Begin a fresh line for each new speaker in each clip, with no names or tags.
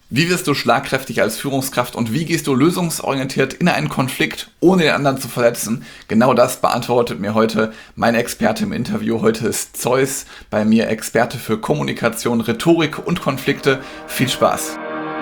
Wie wirst du schlagkräftig als Führungskraft und wie gehst du lösungsorientiert in einen Konflikt, ohne den anderen zu verletzen? Genau das beantwortet mir heute mein Experte im Interview. Heute ist Zeus bei mir Experte für Kommunikation, Rhetorik und Konflikte. Viel Spaß!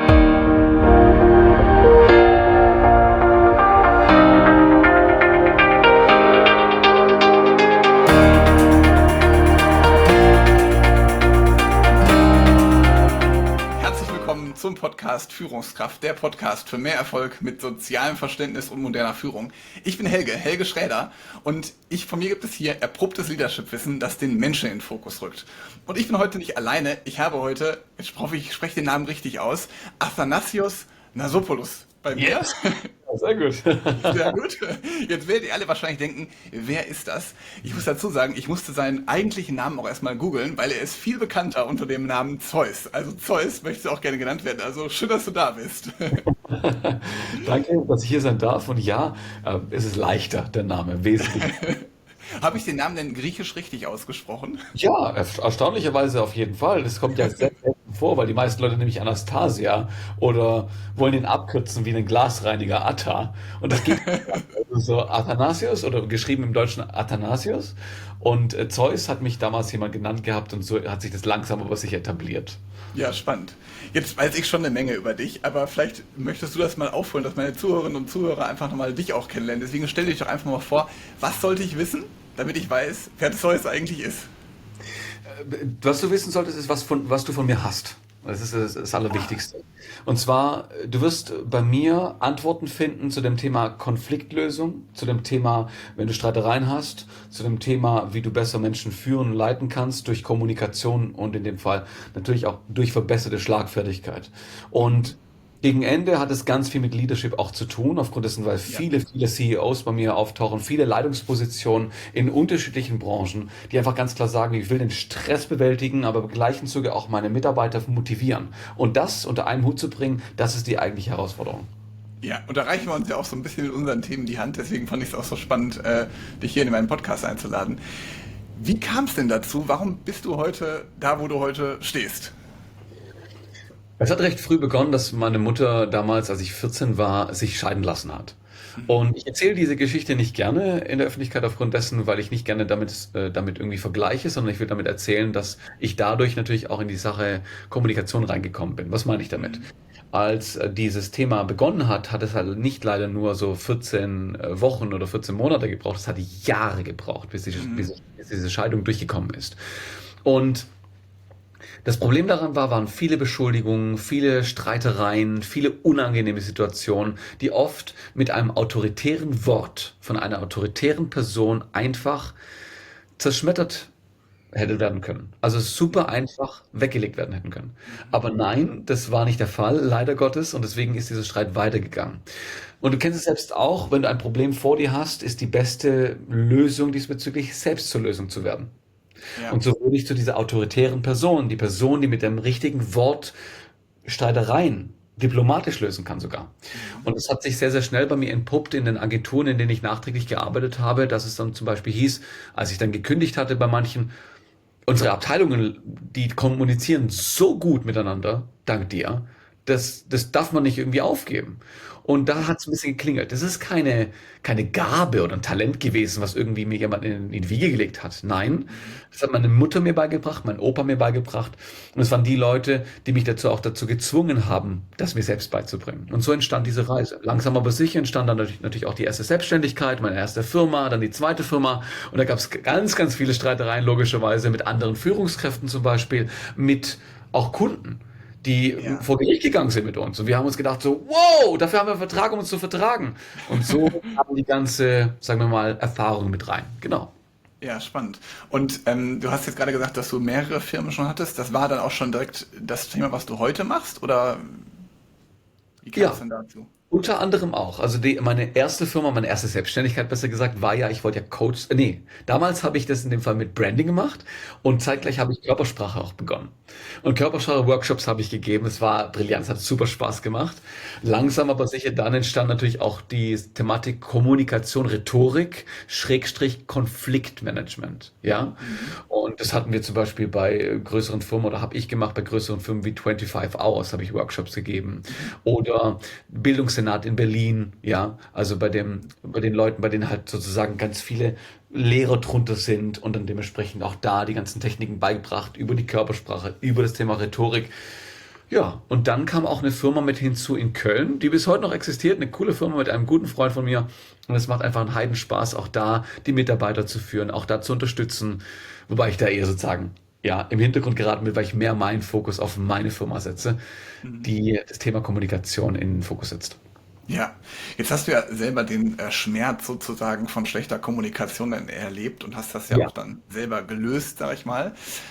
Zum Podcast Führungskraft, der Podcast für mehr Erfolg mit sozialem Verständnis und moderner Führung. Ich bin Helge Schräder und von mir gibt es hier erprobtes Leadership-Wissen, das den Menschen in den Fokus rückt. Und ich bin heute nicht alleine, ich habe heute, ich hoffe, ich spreche den Namen richtig aus, Athanasios Nasopoulos bei mir.
Yes. Sehr gut.
Sehr gut. Jetzt werdet ihr alle wahrscheinlich denken, wer ist das? Ich muss dazu sagen, ich musste seinen eigentlichen Namen auch erstmal googeln, weil er ist viel bekannter unter dem Namen Zeus. Also Zeus möchte auch gerne genannt werden. Also schön, dass du da bist.
Danke, dass ich hier sein darf. Und ja, es ist leichter, der Name, wesentlich.
Habe ich den Namen denn griechisch richtig ausgesprochen?
Ja, erstaunlicherweise auf jeden Fall. Das kommt ja sehr selten vor, weil die meisten Leute nämlich Anastasia oder wollen ihn abkürzen wie einen Glasreiniger Atta. Und das geht also so Athanasius oder geschrieben im Deutschen Athanasius. Und Zeus hat mich damals jemand genannt gehabt und so hat sich das langsam aber sicher etabliert.
Ja, spannend. Jetzt weiß ich schon eine Menge über dich, aber vielleicht möchtest du das mal aufholen, dass meine Zuhörerinnen und Zuhörer einfach nochmal dich auch kennenlernen. Deswegen stell dich doch einfach mal vor, was sollte ich wissen, damit ich weiß, wer Zeus eigentlich ist?
Was du wissen solltest, ist, was du von mir hast. Das ist das Allerwichtigste. Und zwar, du wirst bei mir Antworten finden zu dem Thema Konfliktlösung, zu dem Thema, wenn du Streitereien hast, zu dem Thema, wie du besser Menschen führen und leiten kannst durch Kommunikation und in dem Fall natürlich auch durch verbesserte Schlagfertigkeit. Und gegen Ende hat es ganz viel mit Leadership auch zu tun, aufgrund dessen, weil
Ja.
viele CEOs bei mir auftauchen, viele Leitungspositionen in unterschiedlichen Branchen, die einfach ganz klar sagen, ich will den Stress bewältigen, aber im gleichen Zuge auch meine Mitarbeiter motivieren. Und das unter einen Hut zu bringen, das ist die eigentliche Herausforderung.
Ja, und da reichen wir uns ja auch so ein bisschen mit unseren Themen die Hand. Deswegen fand ich es auch so spannend, dich hier in meinen Podcast einzuladen. Wie kam es denn dazu? Warum bist du heute da, wo du heute stehst?
Es hat recht früh begonnen, dass meine Mutter damals, als ich 14 war, sich scheiden lassen hat. Und ich erzähle diese Geschichte nicht gerne in der Öffentlichkeit aufgrund dessen, weil ich nicht gerne damit irgendwie vergleiche, sondern ich will damit erzählen, dass ich dadurch natürlich auch in die Sache Kommunikation reingekommen bin. Was meine ich damit? Als dieses Thema begonnen hat, hat es halt nicht leider nur so 14 Wochen oder 14 Monate gebraucht, es hat Jahre gebraucht, bis diese Scheidung durchgekommen ist. Und das Problem daran waren viele Beschuldigungen, viele Streitereien, viele unangenehme Situationen, die oft mit einem autoritären Wort von einer autoritären Person einfach zerschmettert hätte werden können. Also super einfach weggelegt werden hätten können. Aber nein, das war nicht der Fall, leider Gottes, und deswegen ist dieser Streit weitergegangen. Und du kennst es selbst auch, wenn du ein Problem vor dir hast, ist die beste Lösung diesbezüglich, selbst zur Lösung zu werden.
Ja.
Und so wurde ich zu dieser autoritären Person, die Person, die mit dem richtigen Wort Streitereien diplomatisch lösen kann sogar. Und es hat sich sehr, sehr schnell bei mir entpuppt in den Agenturen, in denen ich nachträglich gearbeitet habe, dass es dann zum Beispiel hieß, als ich dann gekündigt hatte bei manchen, unsere Abteilungen, die kommunizieren so gut miteinander, dank dir, das darf man nicht irgendwie aufgeben. Und da hat es ein bisschen geklingelt. Das ist keine Gabe oder ein Talent gewesen, was irgendwie mir jemand in die Wiege gelegt hat. Nein, das hat meine Mutter mir beigebracht, mein Opa mir beigebracht. Und es waren die Leute, die mich dazu gezwungen haben, das mir selbst beizubringen. Und so entstand diese Reise. Langsam aber sicher entstand dann natürlich auch die erste Selbstständigkeit, meine erste Firma, dann die zweite Firma. Und da gab es ganz viele Streitereien, logischerweise, mit anderen Führungskräften zum Beispiel, mit auch Kunden, die
Ja.
vor Gericht gegangen sind mit uns. Und wir haben uns gedacht so, wow, dafür haben wir einen Vertrag, um uns zu vertragen. Und so kam die ganze, sagen wir mal, Erfahrung mit rein. Genau.
Ja, spannend. Und du hast jetzt gerade gesagt, dass du mehrere Firmen schon hattest. Das war dann auch schon direkt das Thema, was du heute machst? Oder wie kam es
Ja,
denn dazu?
Unter anderem auch. Also meine erste Firma, meine erste Selbstständigkeit besser gesagt, war ja, ich wollte ja Coach, nee, damals habe ich das in dem Fall mit Branding gemacht und zeitgleich habe ich Körpersprache auch begonnen. Und Körpersprache-Workshops habe ich gegeben. Es war brillant, es hat super Spaß gemacht. Langsam aber sicher dann entstand natürlich auch die Thematik Kommunikation, Rhetorik, Schrägstrich Konfliktmanagement. Ja.
Mhm.
Und das hatten wir zum Beispiel bei größeren Firmen oder habe ich gemacht bei größeren Firmen wie 25 Hours habe ich Workshops gegeben.
Mhm.
Oder Bildungssenat in Berlin, ja, also bei den Leuten, bei denen halt sozusagen ganz viele Lehrer drunter sind und dann dementsprechend auch da die ganzen Techniken beigebracht über die Körpersprache, über das Thema Rhetorik. Ja, und dann kam auch eine Firma mit hinzu in Köln, die bis heute noch existiert, eine coole Firma mit einem guten Freund von mir. Und es macht einfach einen Heidenspaß, auch da die Mitarbeiter zu führen, auch da zu unterstützen, wobei ich da eher sozusagen ja im Hintergrund geraten bin, weil ich mehr meinen Fokus auf meine Firma setze,
Mhm.
die das Thema Kommunikation in den Fokus setzt.
Ja, jetzt hast du ja selber den Schmerz sozusagen von schlechter Kommunikation dann erlebt und hast das ja
Ja.
auch dann selber gelöst, sag ich mal.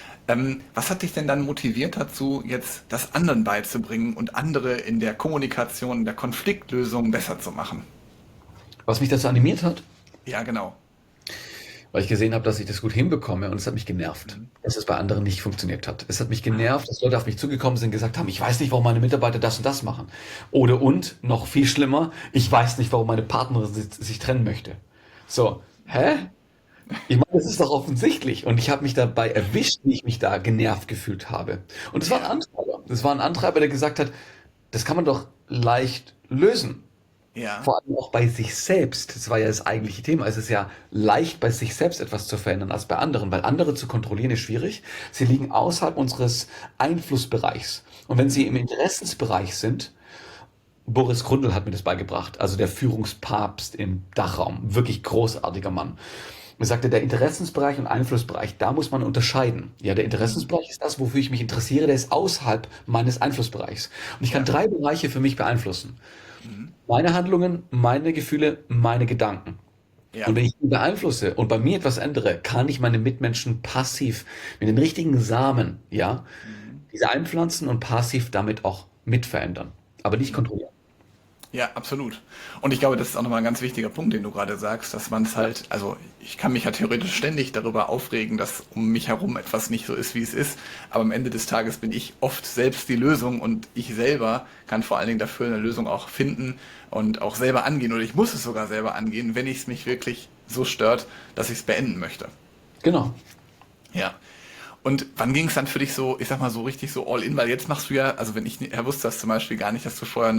Was hat dich denn dann motiviert dazu, jetzt das anderen beizubringen und andere in der Kommunikation, in der Konfliktlösung besser zu machen?
Was mich dazu animiert hat,
Ja, genau.
weil ich gesehen habe, dass ich das gut hinbekomme und es hat mich genervt,
Mhm.
dass es bei anderen nicht funktioniert hat. Es hat mich
Ah,
genervt, dass Leute auf mich zugekommen sind und gesagt haben, ich weiß nicht, warum meine Mitarbeiter das und das machen. Oder und, noch viel schlimmer, ich weiß nicht, warum meine Partnerin sich trennen möchte. So, hä? Ich meine, das ist doch offensichtlich. Und ich habe mich dabei erwischt, wie ich mich da genervt gefühlt habe. Und es war ein
ja,
Antreiber. Das war ein Antreiber, der gesagt hat, das kann man doch leicht lösen.
ja,
Vor allem auch bei sich selbst. Das war ja das eigentliche Thema. Es ist ja leicht, bei sich selbst etwas zu verändern als bei anderen, weil andere zu kontrollieren ist schwierig. Sie liegen außerhalb unseres Einflussbereichs. Und wenn sie im Interessensbereich sind, Boris Grundl hat mir das beigebracht, also der Führungspapst im Dachraum, wirklich großartiger Mann. Er sagte, der Interessensbereich und Einflussbereich, da muss man unterscheiden. Ja, der
mhm.
Interessensbereich ist das, wofür ich mich interessiere, der ist außerhalb meines Einflussbereichs. Und ich kann
Ja,
drei Bereiche für mich beeinflussen.
mhm.
Meine Handlungen, meine Gefühle, meine Gedanken. Und
Ja,
wenn ich die beeinflusse und bei mir etwas ändere, kann ich meine Mitmenschen passiv mit den richtigen Samen, ja,
mhm.
diese einpflanzen und passiv damit auch mitverändern, aber nicht
Mhm.
kontrollieren.
Ja, absolut. Und ich glaube, das ist auch nochmal ein ganz wichtiger Punkt, den du gerade sagst, dass man es
Ja,
halt, also ich kann mich ja theoretisch ständig darüber aufregen, dass um mich herum etwas nicht so ist, wie es ist, aber am Ende des Tages bin ich oft selbst die Lösung und ich selber kann vor allen Dingen dafür eine Lösung auch finden und auch selber angehen oder ich muss es sogar selber angehen, wenn es mich wirklich so stört, dass ich es beenden möchte.
genau.
Ja. Und wann ging es dann für dich so, ich sag mal so richtig so all in? Weil jetzt machst du ja, also wenn ich, wusste das zum Beispiel gar nicht, dass du vorher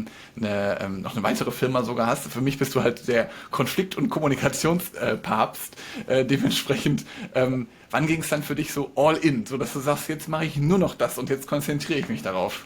noch eine weitere Firma sogar hast. Für mich bist du halt der Konflikt- und Kommunikationspapst. Dementsprechend, wann ging es dann für dich so all in? So dass du sagst, jetzt mache ich nur noch das und jetzt konzentriere ich mich darauf.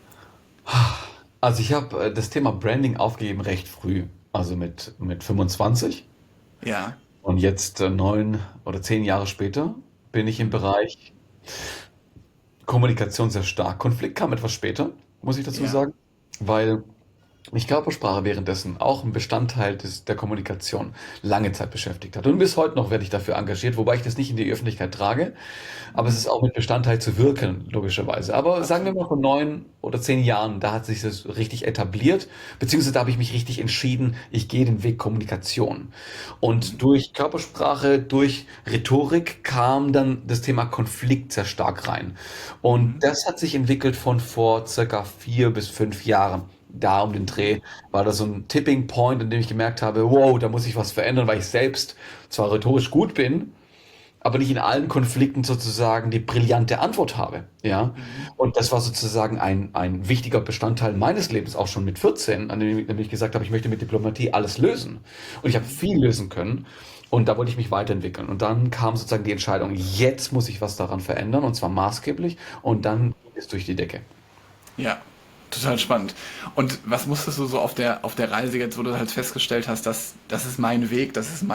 Also ich habe das Thema Branding aufgegeben recht früh, also mit 25.
Ja.
Und jetzt 9 oder 10 Jahre später bin ich im
Mhm.
Bereich Kommunikation sehr stark. Konflikt kam etwas später, muss ich dazu
Ja.
sagen, weil mich Körpersprache währenddessen auch ein Bestandteil der Kommunikation lange Zeit beschäftigt hat. Und bis heute noch werde ich dafür engagiert, wobei ich das nicht in die Öffentlichkeit trage. Aber es
Mhm.
ist auch mit Bestandteil zu wirken, logischerweise. Aber sagen wir
Absolut.
mal vor 9 oder 10 Jahren, da hat sich das richtig etabliert, beziehungsweise da habe ich mich richtig entschieden, ich gehe den Weg Kommunikation.
Mhm.
Und durch Körpersprache, durch Rhetorik kam dann das Thema Konflikt sehr stark rein. Und
Mhm.
das hat sich entwickelt von vor circa 4 bis 5 Jahren. Da um den
Mhm.
Dreh war da so ein Tipping Point, in dem ich gemerkt habe, wow, da muss ich was verändern, weil ich selbst zwar rhetorisch gut bin, aber nicht in allen Konflikten sozusagen die brillante Antwort habe. Ja?
Mhm.
Und das war sozusagen ein wichtiger Bestandteil meines Lebens, auch schon mit 14, an dem ich gesagt habe, ich möchte mit Diplomatie alles lösen. Und ich habe
Mhm.
viel lösen können. Und da wollte ich mich weiterentwickeln. Und dann kam sozusagen die Entscheidung, jetzt muss ich was daran verändern, und zwar maßgeblich. Und dann ging es durch die Decke.
Ja, total spannend. Und was musstest du so auf der Reise jetzt, wo du halt festgestellt hast, dass das ist mein Weg, das ist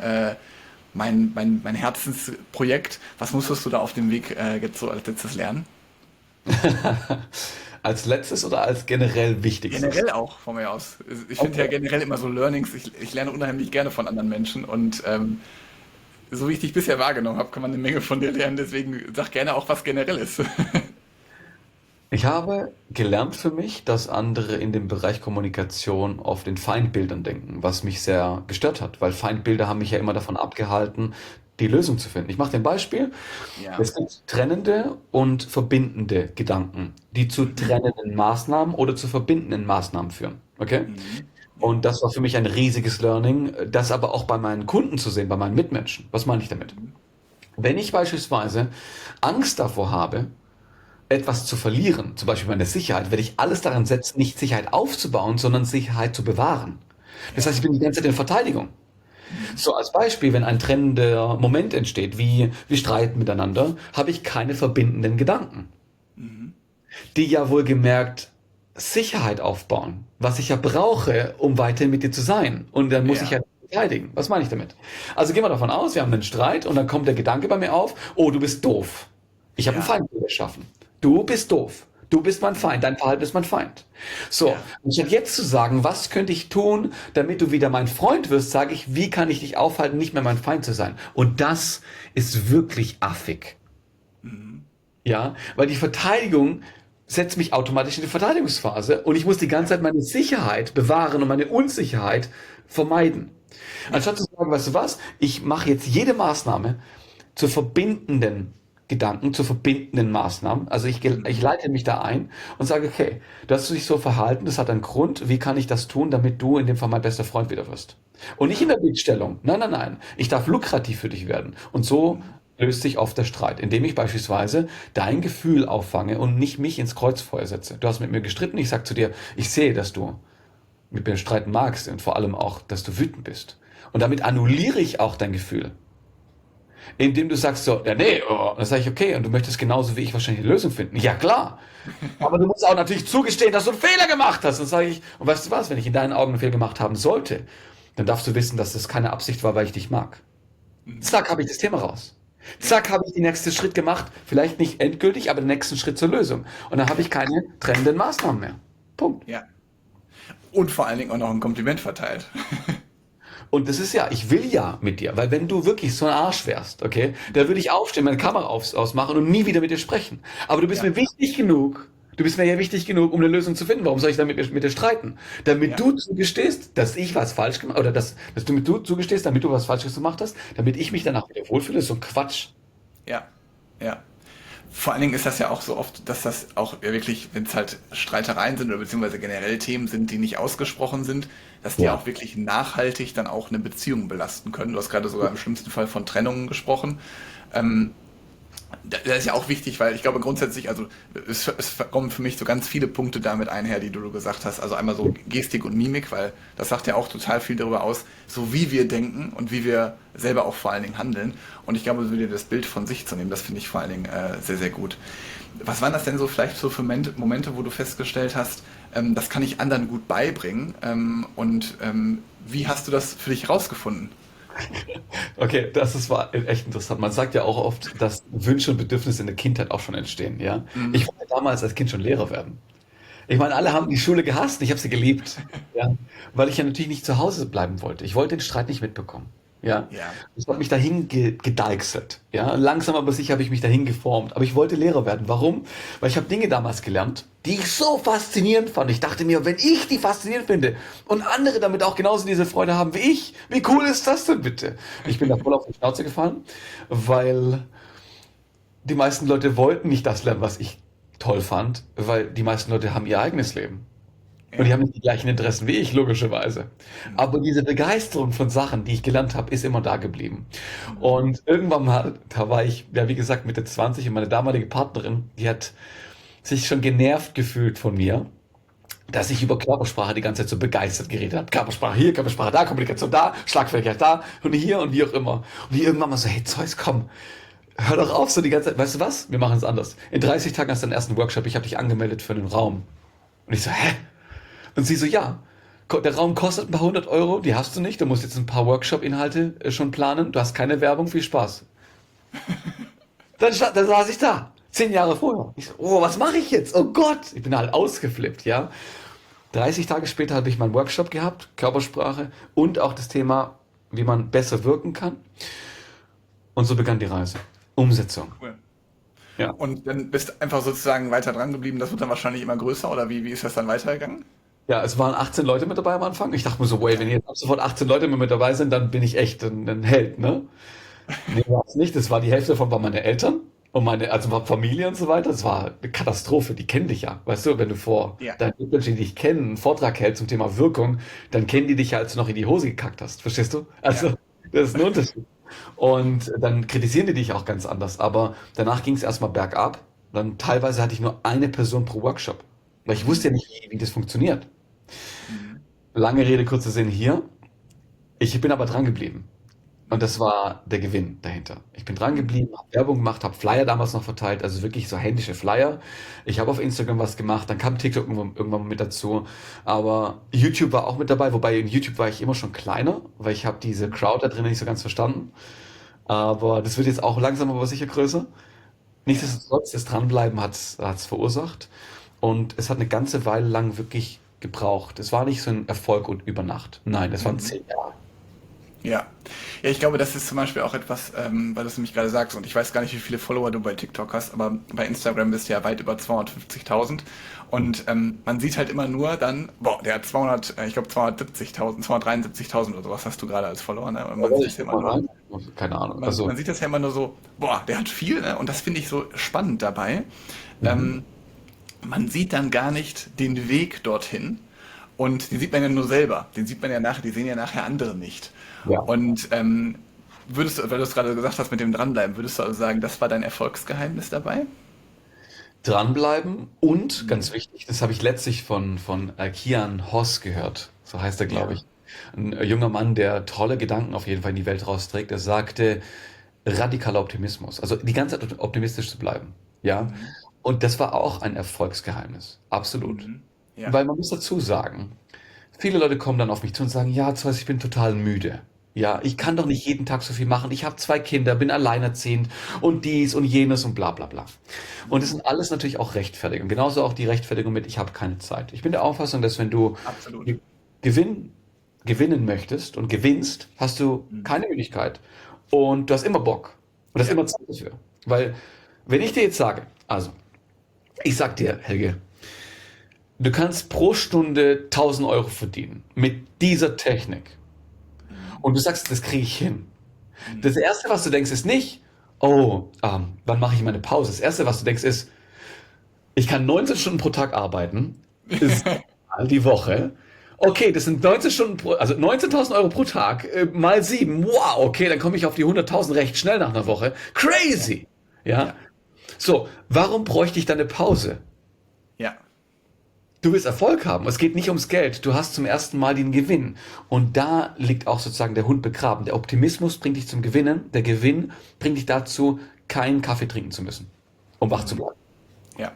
mein Herzensprojekt. Was musstest du da auf dem Weg jetzt so als letztes lernen?
Als letztes oder als generell wichtigstes?
Generell auch von mir aus. Ich finde ja
Okay.
generell immer so Learnings, ich lerne unheimlich gerne von anderen Menschen und so wie ich dich bisher wahrgenommen habe, kann man eine Menge von dir lernen. Deswegen sag gerne auch was generell ist.
Ich habe gelernt für mich, dass andere in dem Bereich Kommunikation oft in Feindbildern denken, was mich sehr gestört hat, weil Feindbilder haben mich ja immer davon abgehalten, die Lösung zu finden. Ich mache dir ein Beispiel.
Ja.
Es gibt trennende und verbindende Gedanken, die zu
Mhm.
trennenden Maßnahmen oder zu verbindenden Maßnahmen führen. Okay?
Mhm.
Und
Ja.
das war für mich ein riesiges Learning, das aber auch bei meinen Kunden zu sehen, bei meinen Mitmenschen. Was meine ich damit?
Mhm.
Wenn ich beispielsweise Angst davor habe, etwas zu verlieren, zum Beispiel meine Sicherheit, werde ich alles daran setzen, nicht Sicherheit aufzubauen, sondern Sicherheit zu bewahren. Das heißt, ich
Ja.
bin die ganze Zeit in Verteidigung.
Mhm.
So als Beispiel, wenn ein trennender Moment entsteht, wie wir streiten miteinander, habe ich keine verbindenden Gedanken,
Mhm.
die ja wohlgemerkt Sicherheit aufbauen, was ich ja brauche, um weiterhin mit dir zu sein. Und dann muss ich ja
Ja.
verteidigen. Was meine ich damit? Also gehen wir davon aus, wir haben einen Streit und dann kommt der Gedanke bei mir auf, oh, du bist doof. Ich habe einen
Ja.
Feind geschaffen. Du bist doof. Du bist mein Feind.
Mhm.
Dein Verhalten ist mein Feind. So,
Ja.
anstatt jetzt zu sagen, was könnte ich tun, damit du wieder mein Freund wirst, sage ich, wie kann ich dich aufhalten, nicht mehr mein Feind zu sein? Und das ist wirklich affig.
Mhm.
Ja, weil die Verteidigung setzt mich automatisch in die Verteidigungsphase und ich muss die ganze
Ja.
Zeit meine Sicherheit bewahren und meine Unsicherheit vermeiden.
Ja.
Anstatt zu sagen, weißt du was, ich mache jetzt jede Maßnahme zu verbindenden Gedanken, zu verbindenden Maßnahmen. Also ich
Mhm.
leite mich da ein und sage, okay, du hast dich so verhalten, das hat einen Grund, wie kann ich das tun, damit du in dem Fall mein bester Freund wieder wirst? Und nicht in
Ja.
der Bittstellung. Nein, nein, nein. Ich darf lukrativ für dich werden. Und so
Mhm.
löst sich oft der Streit, indem ich beispielsweise dein Gefühl auffange und nicht mich ins Kreuzfeuer setze. Du hast mit mir gestritten, ich sage zu dir, ich sehe, dass du mit mir streiten magst und vor allem auch, dass du wütend bist. Und damit annulliere ich auch dein Gefühl. Indem du sagst so, ja, nee, oh. Dann sage ich, okay, und du möchtest genauso wie ich wahrscheinlich eine Lösung finden. Ja, klar. Aber du musst auch natürlich zugestehen, dass du einen Fehler gemacht hast. Dann sage ich, und weißt du was, wenn ich in deinen Augen einen Fehler gemacht haben sollte, dann darfst du wissen, dass das keine Absicht war, weil ich dich mag.
Mhm.
Zack, habe ich das Thema raus.
Ja.
Zack, habe ich den nächsten Schritt gemacht. Vielleicht nicht endgültig, aber den nächsten Schritt zur Lösung. Und dann habe ich
Ja.
keine trennenden Maßnahmen mehr. Punkt.
Ja. Und vor allen Dingen auch noch ein Kompliment verteilt.
Und das ist ja, ich will ja mit dir, weil wenn du wirklich so ein Arsch wärst, okay, dann würde ich aufstehen, meine Kamera ausmachen und nie wieder mit dir sprechen. Aber du bist
Ja.
mir wichtig genug. Du bist mir ja wichtig genug, um eine Lösung zu finden. Warum soll ich dann mit dir streiten? Damit
Ja.
du zugestehst, dass ich was falsch gemacht oder dass du zugestehst, damit du was Falsches gemacht hast, damit ich mich danach wieder wohlfühle. So ein Quatsch.
Ja. Ja. Vor allen Dingen ist das ja auch so oft, dass das auch wirklich, wenn es halt Streitereien sind oder beziehungsweise generell Themen sind, die nicht ausgesprochen sind, dass die
Ja.
auch wirklich nachhaltig dann auch eine Beziehung belasten können. Du hast gerade sogar im schlimmsten Fall von Trennungen gesprochen. Ähm, Das ist ja auch wichtig, weil ich glaube grundsätzlich, also es kommen für mich so ganz viele Punkte damit einher, die du gesagt hast. Also einmal so Gestik und Mimik, weil das sagt ja auch total viel darüber aus, so wie wir denken und wie wir selber auch vor allen Dingen handeln. Und ich glaube, so dir das Bild von sich zu nehmen, das finde ich vor allen Dingen sehr, sehr gut. Was waren das denn so vielleicht so für Momente, wo du festgestellt hast, das kann ich anderen gut beibringen? Wie hast du das für dich rausgefunden?
Okay, war echt interessant. Man sagt ja auch oft, dass Wünsche und Bedürfnisse in der Kindheit auch schon entstehen, ja. Ich
Mhm.
wollte damals als Kind schon Lehrer werden. Ich meine, alle haben die Schule gehasst, ich habe sie geliebt. Ja, weil ich ja natürlich nicht zu Hause bleiben wollte. Ich wollte den Streit nicht mitbekommen. Ja,
Ja,
ich habe mich dahin gedeichselt. Ja, langsam aber sicher habe ich mich dahin geformt. Aber ich wollte Lehrer werden. Warum? Weil ich habe Dinge damals gelernt, die ich so faszinierend fand. Ich dachte mir, wenn ich die faszinierend finde und andere damit auch genauso diese Freude haben wie ich, wie cool ist das denn bitte? Ich bin da voll auf die Schnauze gefallen, weil die meisten Leute wollten nicht das lernen, was ich toll fand, weil die meisten Leute haben ihr eigenes Leben. Und die
ja.
haben nicht die gleichen Interessen wie ich, logischerweise.
Mhm.
Aber diese Begeisterung von Sachen, die ich gelernt habe, ist immer da geblieben.
Mhm.
Und irgendwann mal, da war ich, ja, wie gesagt, Mitte 20 und meine damalige Partnerin, die hat sich schon genervt gefühlt von mir, dass ich über Körpersprache die ganze Zeit so begeistert geredet habe. Körpersprache hier, Körpersprache da, Kommunikation da, Schlagfertigkeit da und hier und wie auch immer. Und die irgendwann mal so, hey Zeus, komm, hör doch auf so die ganze Zeit. Weißt du was? Wir machen es anders. In 30 Tagen hast du den ersten Workshop, ich habe dich angemeldet für einen Raum. Und ich so, hä? Und sie so, ja, der Raum kostet ein paar 100 Euro, die hast du nicht, du musst jetzt ein paar Workshop-Inhalte schon planen, du hast keine Werbung, viel Spaß. Dann saß ich da, 10 Jahre vorher. Ich so, oh, was mache ich jetzt? Oh Gott, ich bin halt ausgeflippt, ja. 30 Tage später habe ich meinen Workshop gehabt, Körpersprache und auch das Thema, wie man besser wirken kann. Und so begann die Reise. Umsetzung.
Cool.
Ja.
Und dann bist du einfach sozusagen weiter dran geblieben. Das wird dann wahrscheinlich immer größer, oder wie ist das dann weitergegangen?
Ja, es waren 18 Leute mit dabei am Anfang. Ich dachte mir so, wey,
Ja,
wenn jetzt ab sofort 18 Leute mit dabei sind, dann bin ich echt ein Held, ne? Nee, war es nicht. Das war die Hälfte davon waren meine Eltern und also Familie und so weiter. Das war eine Katastrophe. Die kennen dich ja. Weißt du, wenn du vor
ja,
deinen Mitmenschen, die dich kennen, einen Vortrag hältst zum Thema Wirkung, dann kennen die dich ja, als du noch in die Hose gekackt hast. Verstehst du?
ja.
Also, das ist ein Unterschied. Und dann kritisieren die dich auch ganz anders. Aber danach ging es erstmal bergab. Dann teilweise hatte ich nur eine Person pro Workshop. Weil ich wusste ja
Mhm.
nicht, wie das funktioniert.
Mhm.
Lange Rede, kurzer Sinn hier. Ich bin aber dran geblieben. Und das
Mhm.
war der Gewinn dahinter. Ich bin dran
Mhm.
geblieben, habe Werbung gemacht, habe Flyer damals noch verteilt, also wirklich so händische Flyer. Ich habe auf Instagram was gemacht, dann kam TikTok irgendwann mit dazu. Aber YouTube war auch mit dabei, wobei in YouTube war ich immer schon kleiner, weil ich habe diese
Mhm.
Crowd da drin nicht so ganz verstanden. Aber das wird jetzt auch langsam aber sicher größer.
Ja.
Nichtsdestotrotz, das Dranbleiben hat es verursacht. Und es hat eine ganze Weile lang wirklich gebraucht. Es war nicht so ein Erfolg und über Nacht. Nein, es waren
Mhm.
10 Jahre.
Ja. Ja, ich glaube, das ist zum Beispiel auch etwas, weil du es nämlich gerade sagst, und ich weiß gar nicht, wie viele Follower du bei TikTok hast, aber bei Instagram bist du ja weit über 250.000. Und man sieht halt immer nur dann, boah, der hat 200, ich glaube 270.000, 273.000 oder sowas hast du gerade als Follower, ne? Und man
Aber
sieht das
ich
ja
guck
immer
mal
nur,
rein. Keine Ahnung.
man sieht das ja immer nur so, boah, der hat viel, ne? Und das finde ich so spannend dabei.
Mhm.
Ähm, Man sieht dann gar nicht den Weg dorthin. Und den sieht man ja nur selber. Den sieht man ja nachher, die sehen ja nachher andere nicht.
Ja.
Und würdest du, weil du es gerade gesagt hast mit dem Dranbleiben, würdest du also sagen, das war dein Erfolgsgeheimnis dabei?
Dranbleiben und, ganz
Mhm.
wichtig, das habe ich letztlich von Kian Hoss gehört. So heißt er, glaube
Ja.
ich. Ein junger Mann, der tolle Gedanken auf jeden Fall in die Welt rausträgt. Er sagte, radikaler Optimismus. Also die ganze Zeit optimistisch zu bleiben. Ja.
Mhm.
Und das war auch ein Erfolgsgeheimnis. Absolut.
Mhm. Ja.
Weil man muss dazu sagen, viele Leute kommen dann auf mich zu und sagen, ja, Zeus, ich bin total müde. Ja, ich kann doch
Mhm.
nicht jeden Tag so viel machen. Ich habe 2 Kinder, bin alleinerziehend und dies und jenes und bla bla bla. Und es
Mhm.
sind alles natürlich auch Rechtfertigungen. Genauso auch die Rechtfertigung mit, ich habe keine Zeit. Ich bin der Auffassung, dass wenn du
Absolut.
ge- Gewinn, gewinnen möchtest und gewinnst, hast du
Mhm.
keine Müdigkeit. Und du hast immer Bock. Und hast
Ja.
immer Zeit dafür. Weil, wenn ich dir jetzt sage, also, ich sag dir, Helge, du kannst pro Stunde 1.000 € verdienen mit dieser Technik.
Mhm.
Und du sagst, das kriege ich hin. Das
Mhm.
Erste, was du denkst, ist nicht, oh, wann mache ich meine Pause? Das Erste, was du denkst, ist, ich kann 19 Stunden pro Tag arbeiten, ist mal die Woche. Okay, das sind 19 Stunden also 19.000 € pro Tag, mal 7. Wow, okay, dann komme ich auf die 100.000 recht schnell nach einer Woche.
Ja.
Crazy. Ja?
Ja.
So, warum bräuchte ich dann eine Pause?
Ja.
Du willst Erfolg haben. Es geht nicht ums Geld. Du hast zum ersten Mal den Gewinn. Und da liegt auch sozusagen der Hund begraben. Der Optimismus bringt dich zum Gewinnen. Der Gewinn bringt dich dazu, keinen Kaffee trinken zu müssen, um wach zu
Mhm.
bleiben.
Ja.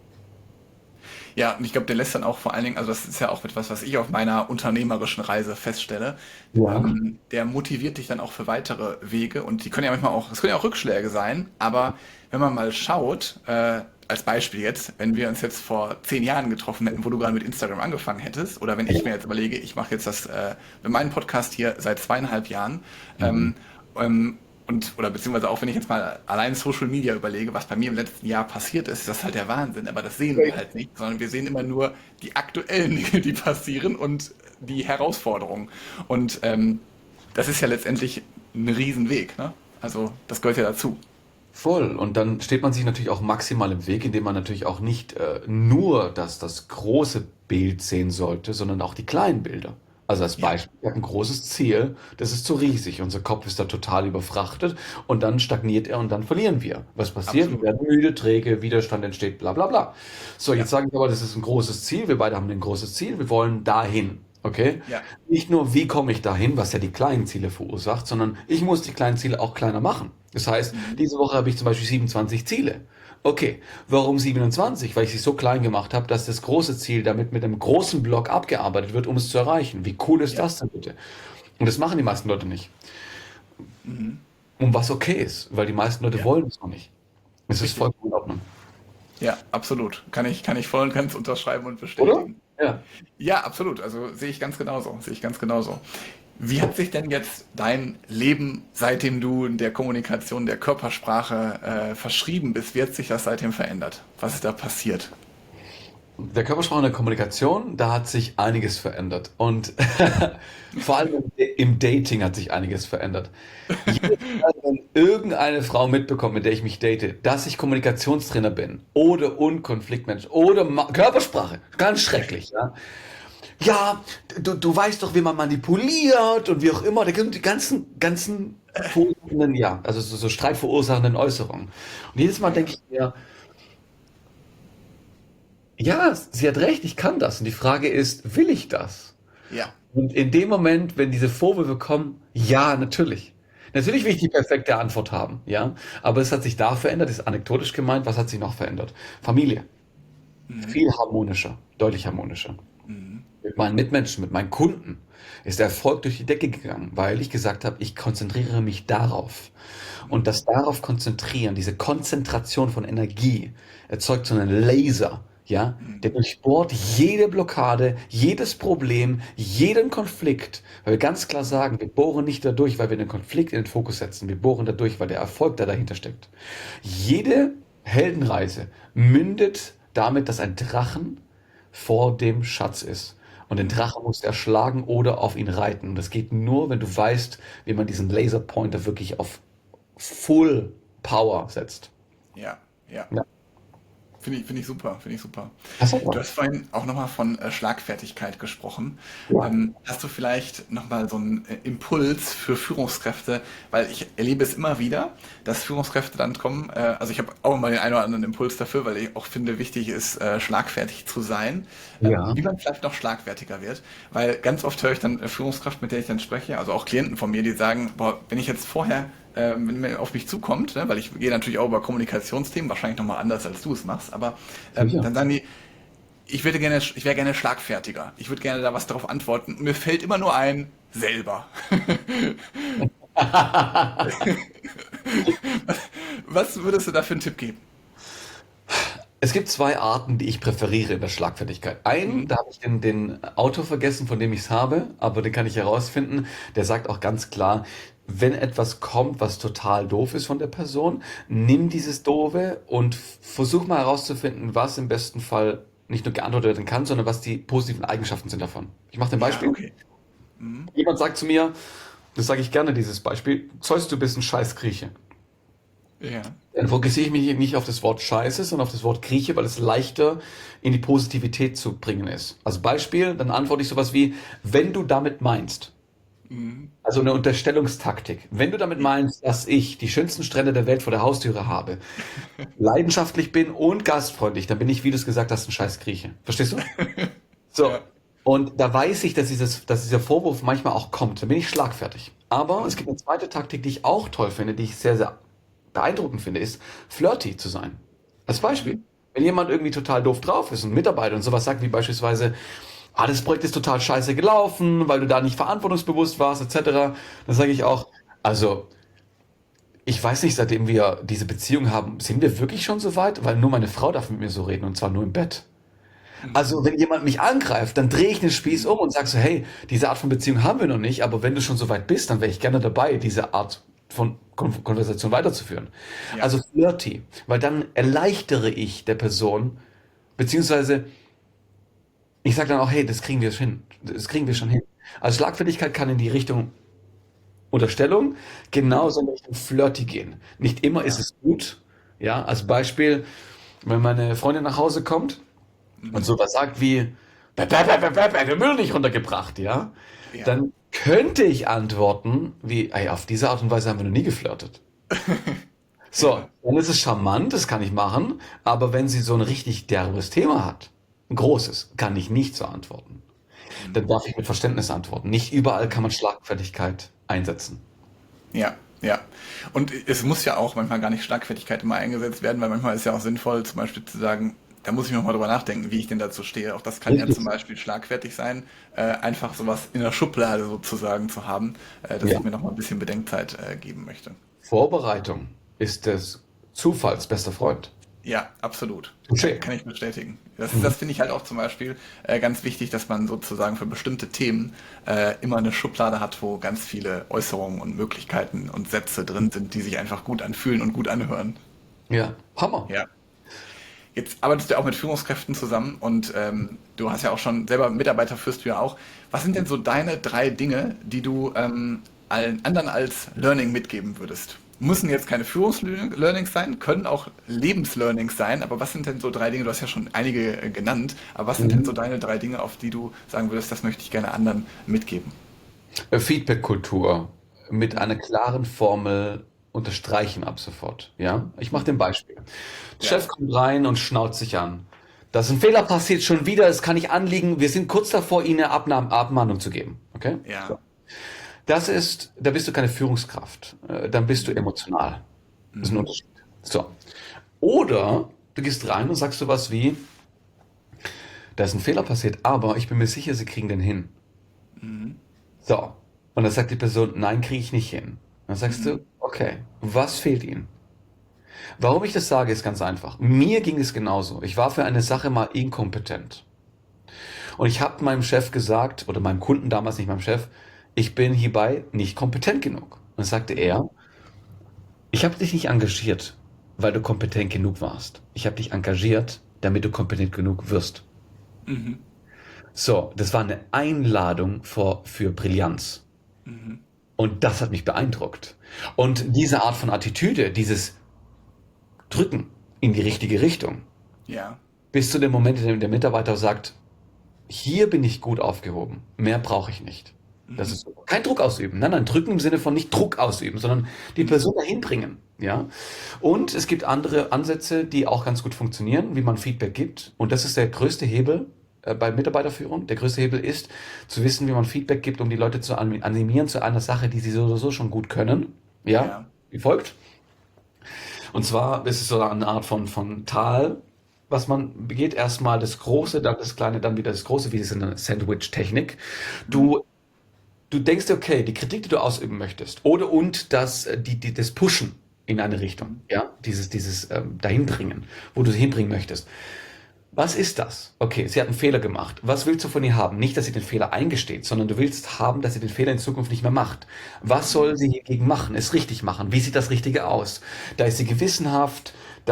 Ja, und ich glaube, der lässt dann auch vor allen Dingen, also das ist ja auch etwas, was ich auf meiner unternehmerischen Reise feststelle,
Ja.
der motiviert dich dann auch für weitere Wege und die können ja manchmal auch, es können ja auch Rückschläge sein, aber wenn man mal schaut, als Beispiel jetzt, wenn wir uns jetzt vor 10 Jahren getroffen hätten, wo du gerade mit Instagram angefangen hättest, oder wenn ich mir jetzt überlege, ich mache jetzt mit meinem Podcast hier seit 2,5 Jahren,
Mhm.
ähm, ähm, und, oder beziehungsweise auch wenn ich jetzt mal allein Social Media überlege, was bei mir im letzten Jahr passiert ist, ist das halt der Wahnsinn. Aber das sehen wir halt nicht, sondern wir sehen immer nur die aktuellen Dinge, die passieren und die Herausforderungen. Und das ist ja letztendlich ein Riesenweg, ne? Also das gehört ja dazu.
Voll. Und dann steht man sich natürlich auch maximal im Weg, indem man natürlich auch nicht nur das große Bild sehen sollte, sondern auch die kleinen Bilder. Also als
Ja,
Beispiel, wir haben ein großes Ziel, das ist zu riesig, unser Kopf ist da total überfrachtet und dann stagniert er und dann verlieren wir. Was passiert? Wir
absolut.
werden müde, träge, Widerstand entsteht, bla bla bla. So,
Ja,
jetzt sage ich aber, das ist ein großes Ziel, wir beide haben ein großes Ziel, wir wollen dahin. Okay?
ja,
Nicht nur, wie komme ich dahin, was ja die kleinen Ziele verursacht, sondern ich muss die kleinen Ziele auch kleiner machen. Das heißt,
mhm.
diese Woche habe ich zum Beispiel 27 Ziele. Okay, warum 27? Weil ich sie so klein gemacht habe, dass das große Ziel damit mit einem großen Block abgearbeitet wird, um es zu erreichen. Wie cool ist
Ja,
das denn bitte? Und das machen die meisten Leute nicht.
mhm.
Und was okay ist, weil die meisten Leute
Ja,
wollen es noch nicht. Es ist
richtig.
vollkommen in Ordnung.
Ja, absolut. Kann ich voll und ganz unterschreiben und
Oder?
bestätigen.
Ja.
Ja, absolut. Also sehe ich ganz genauso. Sehe ich ganz genauso. Wie hat sich denn jetzt dein Leben, seitdem du in der Kommunikation der Körpersprache verschrieben bist, wie hat sich das seitdem verändert? Was ist da passiert?
Der Körpersprache und der Kommunikation, da hat sich einiges verändert. Und vor allem im Dating hat sich einiges verändert. Jedes Mal, wenn irgendeine Frau mitbekommt, mit der ich mich date, dass ich Kommunikationstrainer bin oder Unkonfliktmensch oder Körpersprache, ganz schrecklich, ja. Ja, du weißt doch, wie man manipuliert und wie auch immer, da gibt die ganzen verursachernden, ja, also so streitverursachenden Äußerungen. Und jedes Mal denke ich mir, ja, sie hat recht, ich kann das. Und die Frage ist, will ich das?
Ja,
Und in dem Moment, wenn diese Vorwürfe kommen, ja, natürlich. Natürlich will ich die perfekte Antwort haben, ja. Aber es hat sich da verändert, ist anekdotisch gemeint. Was hat sich noch verändert? Familie. Viel harmonischer, deutlich harmonischer. Mit meinen Mitmenschen, mit meinen Kunden ist der Erfolg durch die Decke gegangen, weil ich gesagt habe, ich konzentriere mich darauf. Und das darauf konzentrieren, diese Konzentration von Energie erzeugt so einen Laser, ja, der durchbohrt jede Blockade, jedes Problem, jeden Konflikt, weil wir ganz klar sagen, wir bohren nicht dadurch, weil wir den Konflikt in den Fokus setzen, wir bohren dadurch, weil der Erfolg, der dahinter steckt. Jede Heldenreise mündet damit, dass ein Drachen vor dem Schatz ist. Und den Drachen musst du erschlagen oder auf ihn reiten. Und das geht nur, wenn du weißt, wie man diesen Laserpointer wirklich auf Full Power setzt.
ja, ja.
Ja.
Finde ich super, finde ich super.
Das hat
Du
was.
hast vorhin auch nochmal von Schlagfertigkeit gesprochen.
Ja.
Hast du vielleicht nochmal so einen Impuls für Führungskräfte? Weil ich erlebe es immer wieder, dass Führungskräfte dann kommen. Also ich habe auch mal den einen oder anderen Impuls dafür, weil ich auch finde, wichtig ist, schlagfertig zu sein.
Ja.
Wie man vielleicht noch schlagfertiger wird. Weil ganz oft höre ich dann Führungskraft, mit der ich dann spreche, also auch Klienten von mir, die sagen, boah, wenn ich jetzt vorher wenn man auf mich zukommt, ne, weil ich gehe natürlich auch über Kommunikationsthemen, wahrscheinlich nochmal anders, als du es machst, aber
Sicher.
dann sagen die, ich wäre gerne schlagfertiger. Ich würde gerne da was darauf antworten. Und mir fällt immer nur ein, selber. Was würdest du da für einen Tipp geben?
Es gibt zwei Arten, die ich präferiere in der Schlagfertigkeit. Einen,
Mhm.
da habe ich den Autor vergessen, von dem ich es habe, aber den kann ich herausfinden. Der sagt auch ganz klar, wenn etwas kommt, was total doof ist von der Person, nimm dieses Doofe und versuch mal herauszufinden, was im besten Fall nicht nur geantwortet werden kann, sondern was die positiven Eigenschaften sind davon. Ich mache dir ein
Ja,
Beispiel.
okay. Mhm.
Jemand sagt zu mir, das sage ich gerne, dieses Beispiel, Zeus, du bist ein scheiß Grieche.
Ja.
Dann fokussiere ich mich nicht auf das Wort Scheiße, sondern auf das Wort Grieche, weil es leichter in die Positivität zu bringen ist. Als Beispiel, dann antworte ich sowas wie, wenn du damit meinst,
Mhm.
also eine Unterstellungstaktik, wenn du damit meinst, dass ich die schönsten Strände der Welt vor der Haustüre habe, leidenschaftlich bin und gastfreundlich, dann bin ich, wie du es gesagt hast, ein scheiß Grieche. Verstehst du? So.
Ja.
Und da weiß ich, dass dieser Vorwurf manchmal auch kommt. Da bin ich schlagfertig. Aber es gibt eine zweite Taktik, die ich auch toll finde, die ich sehr, sehr beeindruckend finde, ist, flirty zu sein. Als Beispiel,
Mhm.
wenn jemand irgendwie total doof drauf ist, ein Mitarbeiter und sowas sagt, wie beispielsweise, ah, das Projekt ist total scheiße gelaufen, weil du da nicht verantwortungsbewusst warst, etc., dann sage ich auch, also, ich weiß nicht, seitdem wir diese Beziehung haben, sind wir wirklich schon so weit? Weil nur meine Frau darf mit mir so reden und zwar nur im Bett. Also,
Mhm.
wenn jemand mich angreift, dann drehe ich den Spieß um und sage so, hey, diese Art von Beziehung haben wir noch nicht, aber wenn du schon so weit bist, dann wäre ich gerne dabei, diese Art von Konversation weiterzuführen.
Ja.
Also flirty, weil dann erleichtere ich der Person, beziehungsweise ich sage dann auch, hey, das kriegen wir schon hin. Das kriegen wir schon hin. Also Schlagfertigkeit kann in die Richtung Unterstellung,
Mhm.
genauso in Richtung Flirty gehen. Nicht immer ist
Ja.
es gut. Ja, als Beispiel, wenn meine Freundin nach Hause kommt und
Mhm.
sowas sagt wie, der Müll nicht runtergebracht, ja,
Ja.
dann könnte ich antworten wie, ey, auf diese Art und Weise haben wir noch nie geflirtet. So,
Ja.
dann ist es charmant, das kann ich machen, aber wenn sie so ein richtig derbes Thema hat, ein großes, kann ich nicht so antworten. Dann
Mhm.
darf ich mit Verständnis antworten. Nicht überall kann
Mhm.
man Schlagfertigkeit einsetzen.
Ja, ja. Und es muss ja auch manchmal gar nicht Schlagfertigkeit immer eingesetzt werden, weil manchmal ist ja auch sinnvoll, zum Beispiel zu sagen, da muss ich nochmal drüber nachdenken, wie ich denn dazu stehe. Auch das kann ja zum
Richtig.
Beispiel schlagfertig sein, einfach sowas in der Schublade sozusagen zu haben, dass
Ja.
ich mir nochmal ein bisschen Bedenkzeit geben möchte.
Vorbereitung ist des Zufalls bester Freund.
Ja, absolut.
Touché.
Kann ich bestätigen.
Mhm.
Das finde ich halt auch zum Beispiel ganz wichtig, dass man sozusagen für bestimmte Themen immer eine Schublade hat, wo ganz viele Äußerungen und Möglichkeiten und Sätze drin sind, die sich einfach gut anfühlen und gut anhören.
Ja, Hammer.
Ja. Jetzt arbeitest du auch mit Führungskräften zusammen und du hast ja auch schon selber Mitarbeiter, führst du ja auch. Was sind denn so deine drei Dinge, die du allen anderen als Learning mitgeben würdest? Müssen jetzt keine Führungslearnings sein, können auch Lebenslearnings sein, aber was sind denn so drei Dinge? Du hast ja schon einige genannt, aber was sind denn so
Mhm.
deine drei Dinge, auf die du sagen würdest, das möchte ich gerne anderen mitgeben?
Feedback-Kultur mit einer klaren Formel unterstreichen ab sofort. Ja, ich mache dir ein Beispiel. Der
Ja,
Chef kommt rein und schnauzt sich an. Da ist ein Fehler passiert schon wieder, es kann nicht anliegen. Wir sind kurz davor, Ihnen eine Abmahnung zu geben. Okay? So.
ja,
Da bist du keine Führungskraft. Dann bist du emotional. Das ist ein
mhm,
Unterschied. So. Oder du gehst rein und sagst sowas wie, da ist ein Fehler passiert, aber ich bin mir sicher, Sie kriegen den hin.
mhm,
So. Und dann sagt die Person, nein, kriege ich nicht hin. Dann sagst
mhm,
du, okay, was fehlt Ihnen? Warum ich das sage, ist ganz einfach. Mir ging es genauso. Ich war für eine Sache mal inkompetent. Und ich habe meinem Chef gesagt, oder meinem Kunden damals, nicht meinem Chef, ich bin hierbei nicht kompetent genug. Und dann sagte
mhm,
er, ich habe dich nicht engagiert, weil du kompetent genug warst. Ich habe dich engagiert, damit du kompetent genug wirst.
mhm,
So, das war eine Einladung für Brillanz.
mhm,
Und das hat mich beeindruckt. Und diese Art von Attitüde, dieses Drücken in die richtige Richtung,
ja,
bis zu dem Moment, in dem der Mitarbeiter sagt, hier bin ich gut aufgehoben, mehr brauche ich nicht. Das
mhm,
ist kein Druck ausüben. Nein, nein, drücken im Sinne von nicht Druck ausüben, sondern die
mhm,
Person dahin bringen. Ja? Und es gibt andere Ansätze, die auch ganz gut funktionieren, wie man Feedback gibt. Und das ist der größte Hebel bei Mitarbeiterführung. Der größte Hebel ist, zu wissen, wie man Feedback gibt, um die Leute zu animieren zu einer Sache, die sie so oder so schon gut können. Ja,
ja,
wie folgt. Und zwar ist es so eine Art von Tal, was man begeht. Erstmal das Große, dann das Kleine, dann wieder das Große, wie es in der Sandwich-Technik.
mhm,
Du, du denkst dir, okay, die Kritik, die du ausüben möchtest, oder und das Pushen in eine Richtung,
mhm,
ja, dieses Dahinbringen, wo du sie hinbringen möchtest. Was ist das? Okay, sie hat einen Fehler gemacht. Was willst du von ihr haben? Nicht, dass sie den Fehler eingesteht, sondern du willst haben, dass sie den Fehler in Zukunft nicht mehr macht. Was soll
mhm,
sie hiergegen machen? Es richtig machen. Wie sieht das Richtige aus? Da ist sie gewissenhaft,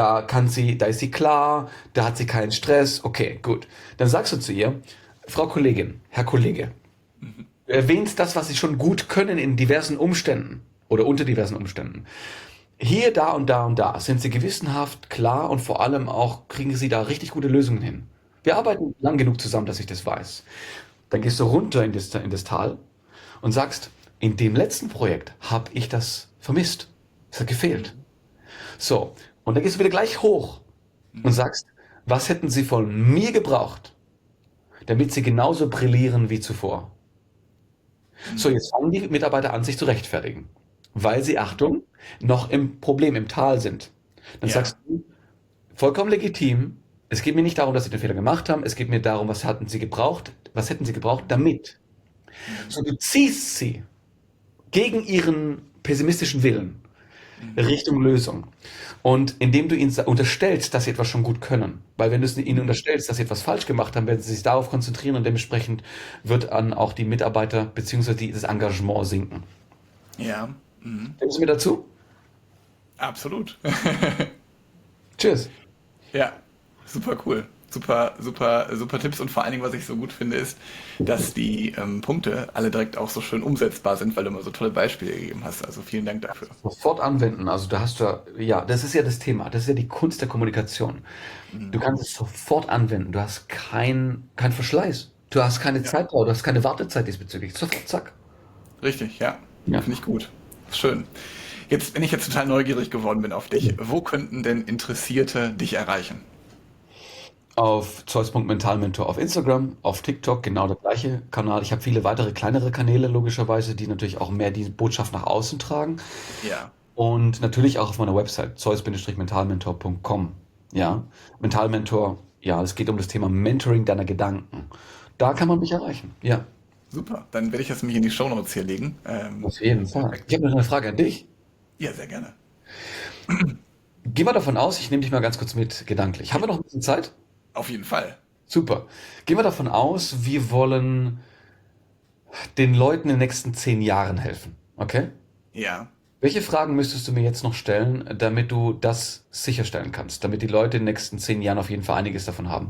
da ist sie klar, da hat sie keinen Stress. Okay, gut. Dann sagst du zu ihr, Frau Kollegin, Herr Kollege,
mhm,
du erwähnst das, was sie schon gut können in diversen Umständen oder unter diversen Umständen. Hier, da und da und da sind sie gewissenhaft, klar und vor allem auch kriegen sie da richtig gute Lösungen hin. Wir arbeiten lang genug zusammen, dass ich das weiß. Dann gehst du runter in das Tal und sagst, in dem letzten Projekt habe ich das vermisst. Es hat gefehlt.
mhm,
So, und dann gehst du wieder gleich hoch und
mhm,
sagst, was hätten sie von mir gebraucht, damit sie genauso brillieren wie zuvor? So,
mhm,
jetzt fangen die Mitarbeiter an, sich zu rechtfertigen, weil sie, Achtung, noch im Problem, im Tal sind. Dann
ja,
sagst du, vollkommen legitim, es geht mir nicht darum, dass sie den Fehler gemacht haben, es geht mir darum, was hätten sie gebraucht, damit.
mhm,
So, du ziehst sie gegen ihren pessimistischen Willen
mhm,
Richtung Lösung. Und indem du ihnen unterstellst, dass sie etwas schon gut können, weil wenn du es ihnen
mhm,
unterstellst, dass sie etwas falsch gemacht haben, werden sie sich darauf konzentrieren und dementsprechend wird dann auch die Mitarbeiter bzw. das Engagement sinken.
ja, mhm,
Stimmst du mir dazu?
absolut.
Tschüss.
Ja, super cool. Super, super, super Tipps und vor allen Dingen, was ich so gut finde, ist, dass die Punkte alle direkt auch so schön umsetzbar sind, weil du immer so tolle Beispiele gegeben hast. Also vielen Dank dafür.
Sofort anwenden. Also da hast du, ja, das ist ja das Thema. Das ist ja die Kunst der Kommunikation. Du
Mhm.
kannst es sofort anwenden. Du hast kein Verschleiß. Du hast keine
Ja,
Zeitdauer, du hast keine Wartezeit diesbezüglich. Sofort, zack.
richtig, ja.
Ja.
Finde ich gut. Schön. Jetzt, wenn ich jetzt total neugierig geworden bin auf dich, wo könnten denn Interessierte dich erreichen?
Auf Zeus.mentalmentor auf Instagram, auf TikTok genau der gleiche Kanal. Ich habe viele weitere kleinere Kanäle logischerweise, die natürlich auch mehr die Botschaft nach außen tragen.
Ja.
Und natürlich auch auf meiner Website zeus-mentalmentor.com. Ja, Mentalmentor, ja, es geht um das Thema Mentoring deiner Gedanken. Da kann man mich erreichen. Ja,
Super. Dann werde ich das nämlich in die Shownotes hier legen.
auf jeden Fall. Ich
Perfekt.
habe noch eine Frage an dich.
Ja, sehr gerne.
Geh mal davon aus, ich nehme dich mal ganz kurz mit gedanklich. Haben wir noch ein bisschen Zeit?
Auf jeden Fall.
Super. Gehen wir davon aus, wir wollen den Leuten in den nächsten 10 Jahren helfen. Okay?
Ja.
Welche Fragen müsstest du mir jetzt noch stellen, damit du das sicherstellen kannst, damit die Leute in den nächsten 10 Jahren auf jeden Fall einiges davon haben?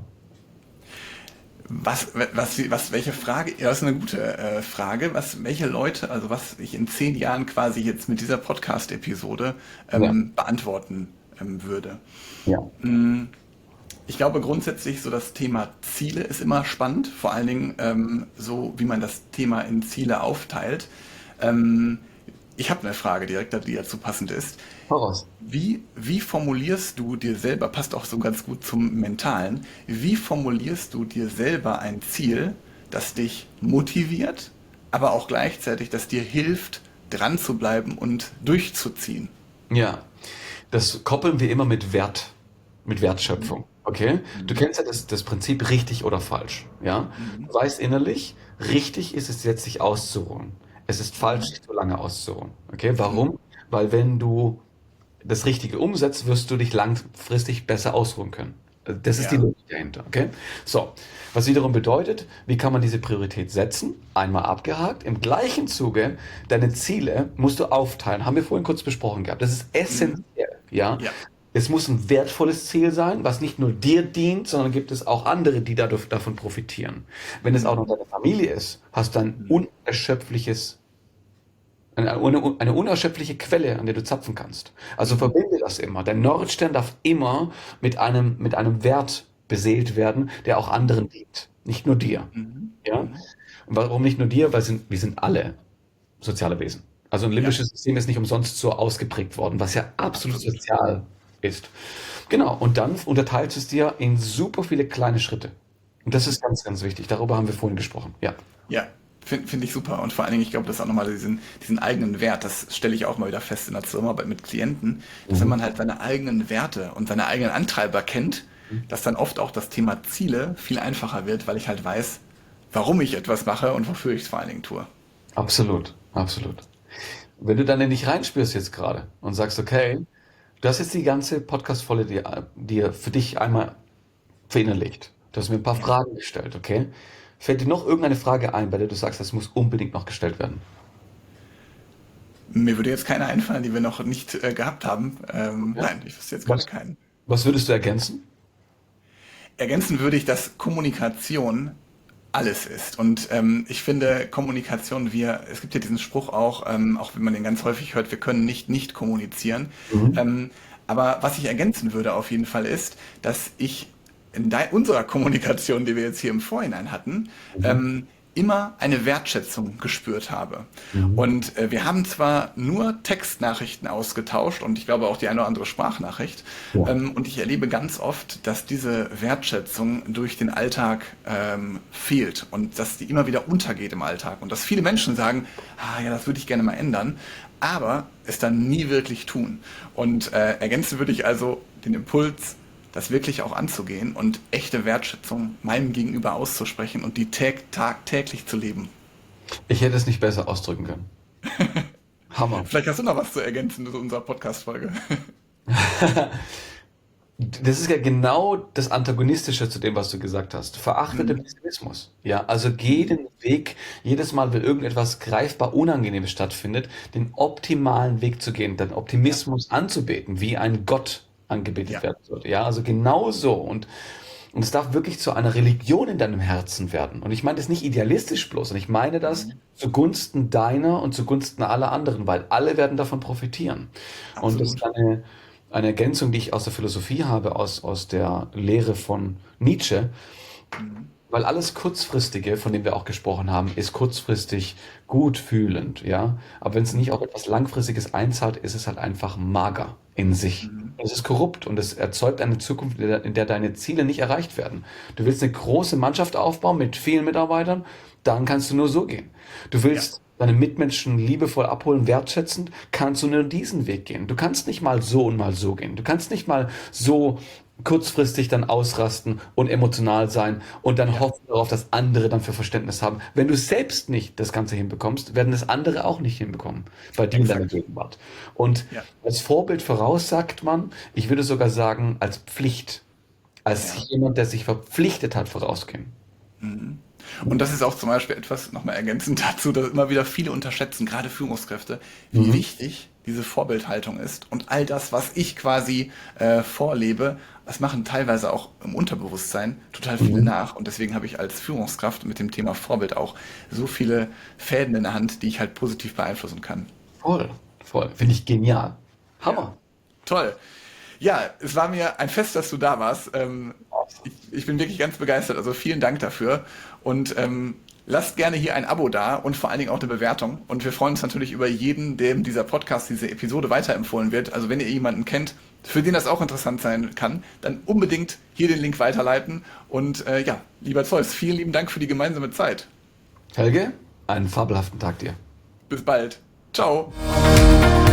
Welche Frage? Ja, das ist eine gute Frage. Welche Leute, also was ich in 10 Jahren quasi jetzt mit dieser Podcast-Episode
Ja,
beantworten würde.
ja.
Ich glaube grundsätzlich so das Thema Ziele ist immer spannend, vor allen Dingen so, wie man das Thema in Ziele aufteilt. Ähm, Ich habe eine Frage direkt, die dazu passend ist.
Voraus.
Wie formulierst du dir selber, passt auch so ganz gut zum Mentalen, wie formulierst du dir selber ein Ziel, das dich motiviert, aber auch gleichzeitig, das dir hilft, dran zu bleiben und durchzuziehen?
Ja, das koppeln wir immer mit Wertschöpfung. Okay? Du
Mhm.
kennst ja das Prinzip richtig oder falsch. Ja?
Mhm.
Du weißt innerlich, richtig ist es jetzt, sich auszuruhen. Es ist falsch,
Mhm.
sich zu lange auszuruhen. Okay?
Mhm.
Warum? Weil wenn du das Richtige umsetzt, wirst du dich langfristig besser ausruhen können. Das ist die
Ja.
Logik dahinter. Okay? So. Was wiederum bedeutet, wie kann man diese Priorität setzen? Einmal abgehakt. Im gleichen Zuge, deine Ziele musst du aufteilen. Haben wir vorhin kurz besprochen gehabt. Das ist
Mhm.
essentiell. Ja?
Ja.
Es muss ein wertvolles Ziel sein, was nicht nur dir dient, sondern gibt es auch andere, die dadurch, davon profitieren. Wenn es auch noch
Mhm.
deine Familie ist, hast du ein
Mhm.
unerschöpfliches, eine unerschöpfliche Quelle, an der du zapfen kannst. Also
Mhm.
verbinde das immer. Dein Nordstern darf immer mit einem Wert beseelt werden, der auch anderen dient. Nicht nur dir.
Mhm.
Ja?
Mhm.
Und warum nicht nur dir? Weil wir sind alle soziale Wesen. Also ein
Ja,
limbisches System ist nicht umsonst so ausgeprägt worden, was ja absolut
absolut.
sozial ist. Genau, und dann unterteilst du es dir in super viele kleine Schritte. Und das
Mhm.
ist ganz, ganz wichtig. Darüber haben wir vorhin gesprochen. Ja.
Ja, find ich super. Und vor allen Dingen, ich glaube, das ist auch nochmal diesen eigenen Wert, das stelle ich auch mal wieder fest in der Zusammenarbeit mit Klienten, dass wenn
Mhm.
man halt seine eigenen Werte und seine eigenen Antreiber kennt, dass dann oft auch das Thema Ziele viel einfacher wird, weil ich halt weiß, warum ich etwas mache und wofür ich es vor allen Dingen tue.
Absolut, absolut. Wenn du dann in dich reinspürst jetzt gerade und sagst, okay, du hast jetzt die ganze Podcast-Folge dir für dich einmal verinnerlicht. Du hast mir ein paar
Ja.
Fragen gestellt, okay? Fällt dir noch irgendeine Frage ein, bei der du sagst, das muss unbedingt noch gestellt werden?
Mir würde jetzt keine einfallen, die wir noch nicht gehabt haben.
Okay.
Nein, ich wüsste jetzt gerade
Was,
keinen.
was würdest du ergänzen?
Ergänzen würde ich, dass Kommunikation alles ist. Und ich finde Kommunikation, es gibt ja diesen Spruch auch, auch wenn man den ganz häufig hört, wir können nicht kommunizieren.
Mhm.
Ähm, aber was ich ergänzen würde auf jeden Fall ist, dass ich in unserer Kommunikation, die wir jetzt hier im Vorhinein hatten,
Mhm.
immer eine Wertschätzung gespürt habe.
Mhm.
Und wir haben zwar nur Textnachrichten ausgetauscht und ich glaube auch die eine oder andere Sprachnachricht.
Ja.
Und ich erlebe ganz oft, dass diese Wertschätzung durch den Alltag fehlt und dass die immer wieder untergeht im Alltag. Und dass viele Menschen sagen, ah ja, das würde ich gerne mal ändern, aber es dann nie wirklich tun. Und ergänzen würde ich also den Impuls, das wirklich auch anzugehen und echte Wertschätzung meinem Gegenüber auszusprechen und die tagtäglich zu leben.
Ich hätte es nicht besser ausdrücken können. Hammer.
Vielleicht hast du noch was zu ergänzen zu unserer Podcast-Folge.
Das ist ja genau das Antagonistische zu dem, was du gesagt hast. Verachte den
Mhm.
Pessimismus. Ja, also geh
Mhm.
den Weg, jedes Mal, wenn irgendetwas greifbar Unangenehmes stattfindet, den optimalen Weg zu gehen, den
Ja,
Optimismus anzubeten, wie ein Gott angebetet
ja,
werden sollte. Ja, also genau so. Und es darf wirklich zu einer Religion in deinem Herzen werden. Und ich meine das nicht idealistisch bloß, und ich meine das
mhm.
zugunsten deiner und zugunsten aller anderen, weil alle werden davon profitieren. Und das ist
Absolut.
eine Ergänzung, die ich aus der Philosophie habe, aus der Lehre von Nietzsche,
Mhm.
weil alles Kurzfristige, von dem wir auch gesprochen haben, ist kurzfristig gut fühlend, ja. Aber wenn es nicht
Mhm.
auf etwas Langfristiges einzahlt, ist es halt einfach mager in sich.
Mhm.
Und es ist korrupt und es erzeugt eine Zukunft, in der deine Ziele nicht erreicht werden. Du willst eine große Mannschaft aufbauen mit vielen Mitarbeitern, dann kannst du nur so gehen. Du
Ja,
willst deine Mitmenschen liebevoll abholen, wertschätzend, kannst du nur diesen Weg gehen. Du kannst nicht mal so und mal so gehen. Du kannst nicht mal so kurzfristig dann ausrasten und emotional sein und dann
Ja,
hoffen darauf, dass andere dann für Verständnis haben. Wenn du selbst nicht das Ganze hinbekommst, werden es andere auch nicht hinbekommen bei dir in deiner
exakt.
Gegenwart. Und
Ja,
als Vorbild voraus sagt man, ich würde sogar sagen, als Pflicht, als
ja.
jemand, der sich verpflichtet hat, vorausgehen.
Und das ist auch zum Beispiel etwas, nochmal ergänzend dazu, dass immer wieder viele unterschätzen, gerade Führungskräfte, wie
Mhm.
wichtig diese Vorbildhaltung ist. Und all das, was ich quasi vorlebe, das machen teilweise auch im Unterbewusstsein total viele
Mhm.
nach. Und deswegen habe ich als Führungskraft mit dem Thema Vorbild auch so viele Fäden in der Hand, die ich halt positiv beeinflussen kann.
Voll, voll. Finde ich genial.
Ja,
Hammer.
toll. Ja, es war mir ein Fest, dass du da warst. Ich bin wirklich ganz begeistert. Also vielen Dank dafür. Und lasst gerne hier ein Abo da und vor allen Dingen auch eine Bewertung. Und wir freuen uns natürlich über jeden, dem dieser Podcast, diese Episode weiterempfohlen wird. Also wenn ihr jemanden kennt, für den das auch interessant sein kann, dann unbedingt hier den Link weiterleiten. Und ja, lieber Zeus, vielen lieben Dank für die gemeinsame Zeit.
Helge, einen fabelhaften Tag dir.
Bis bald. Ciao.